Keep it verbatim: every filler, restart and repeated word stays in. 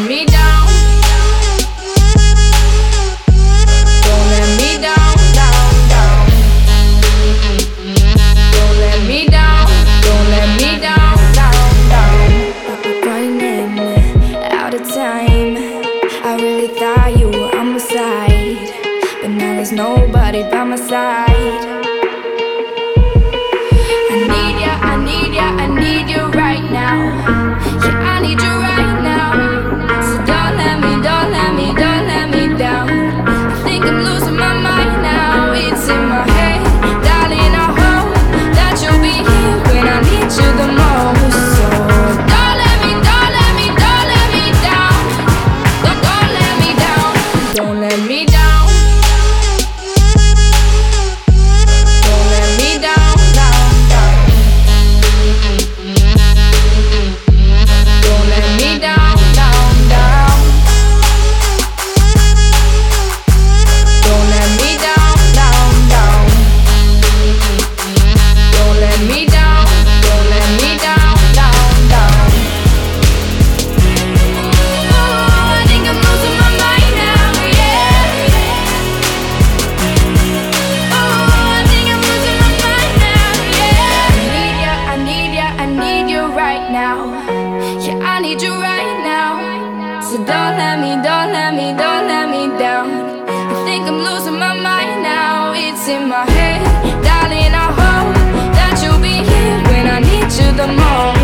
me down. Don't let me down, down, down. Don't let me down. Don't let me down, down, down. Running out of time. I really thought you were on my side, but now there's nobody by my side. I need ya, I need ya, I need you right now. Yeah, I need you right now. So don't let me, don't let me, don't let me down. I think I'm losing my mind now. It's in my head, darling, I hope that you'll be here when I need you the most. So don't let me, don't let me, don't let me down. Don't, don't let me down. Don't let me down. Don't let me down, down, down. Don't let me down, down, down. Don't let me down, down, down. Don't let me down. Don't let me down, down, down. Oh, I think I'm losing my mind now, yeah. Oh, I think I'm losing my mind now, yeah. I need ya, I need ya, I need you right now. Yeah, I need you right now. So don't let me, don't let me, don't let me down. I think I'm losing my mind now. It's in my head, darling, I hope that you'll be here when I need you the most.